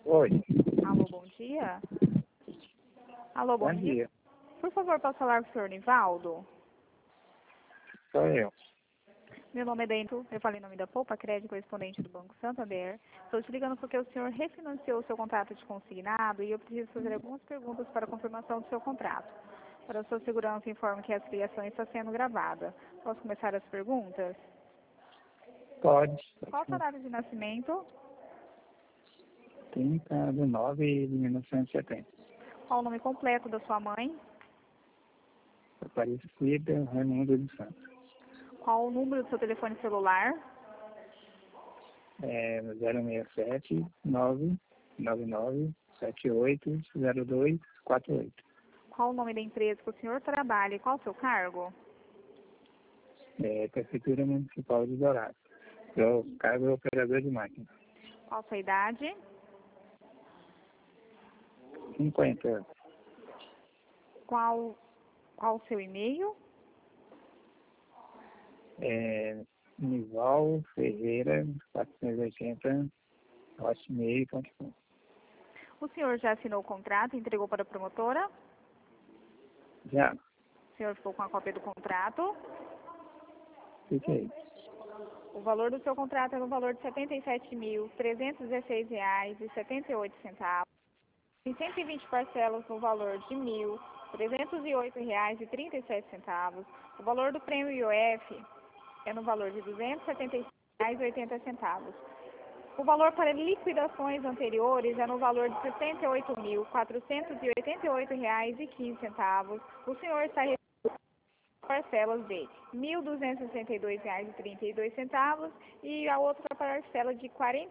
Oi, Alô, bom dia. Alô, bom bom dia. dia. Por favor, posso falar com o senhor Nivaldo? Sou eu. Meu nome é Dento, eu falei em nome da Poupa Crédito, correspondente do Banco Santander. Estou te ligando porque o senhor refinanciou o seu contrato de consignado e eu preciso fazer algumas perguntas para a confirmação do seu contrato. Para a sua segurança, informo que essa ligação está sendo gravada. Posso começar as perguntas? Pode. Qual a sua data de nascimento? 30/9/1970. Qual o nome completo da sua mãe? Aparecida Raimundo dos Santos. Qual o número do seu telefone celular? 067 999 780248. Qual o nome da empresa que o senhor trabalha e qual o seu cargo? Prefeitura Municipal de Dourados. Eu cargo operador de máquina. Qual a sua idade? 50. Qual o seu e-mail? Nival Ferreira 480 hotmail.com. O senhor já assinou o contrato e entregou para a promotora? Já. O senhor ficou com a cópia do contrato? Fiquei. O valor do seu contrato é no valor de R$ 77.316,78. Em 120 parcelas no valor de R$ 1.308,37. O valor do prêmio IOF é no valor de R$ 276,80. O valor para liquidações anteriores é no valor de R$ 68.488,15. O senhor está recebendo parcelas de R$ 1.262,32 e a outra parcela de R$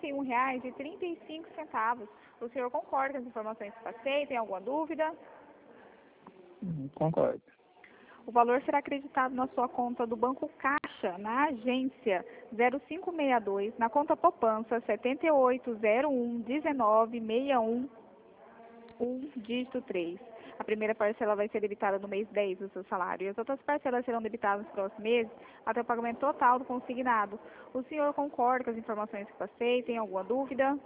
41,35. O senhor concorda com as informações que passei? Tem alguma dúvida? Concordo. O valor será acreditado na sua conta do Banco Caixa, na agência 0562, na conta poupança 78011961, dígito 3. A primeira parcela vai ser debitada no mês 10 do seu salário e as outras parcelas serão debitadas nos próximos meses até o pagamento total do consignado. O senhor concorda com as informações que passei? Tem alguma dúvida?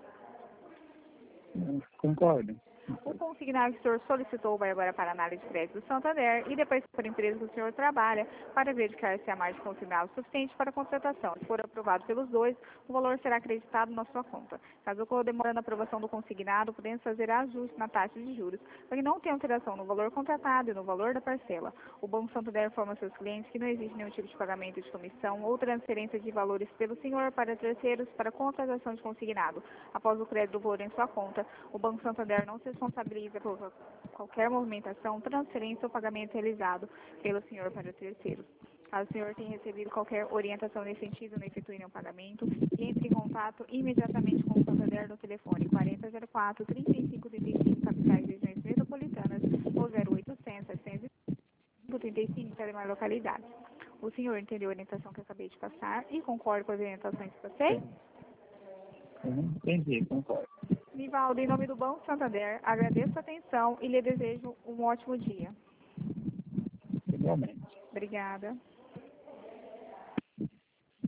Concordo. O consignado que o senhor solicitou vai agora para a análise de crédito do Santander e depois para a empresa que o senhor trabalha para verificar se há mais de consignado suficiente para a contratação. Se for aprovado pelos dois, o valor será acreditado na sua conta. Caso ocorra demorando a aprovação do consignado, podemos fazer ajuste na taxa de juros para que não tenha alteração no valor contratado e no valor da parcela. O Banco Santander informa aos seus clientes que não existe nenhum tipo de pagamento de comissão ou transferência de valores pelo senhor para terceiros para contratação de consignado. Após o crédito do valor em sua conta, o Banco Santander não se responsabiliza por qualquer movimentação, transferência ou pagamento realizado pelo senhor para terceiros. Caso o senhor tenha recebido qualquer orientação nesse sentido, não efetue nenhum pagamento, entre em contato imediatamente com o Santander no telefone 4004-3535, capitais e regiões metropolitanas, ou 0800 735, para demais localidades. O senhor entendeu a orientação que eu acabei de passar e concorda com as orientações que passei? Entendi, concordo. Nivaldo, em nome do Banco Santander, agradeço a atenção e lhe desejo um ótimo dia. Igualmente. Obrigada.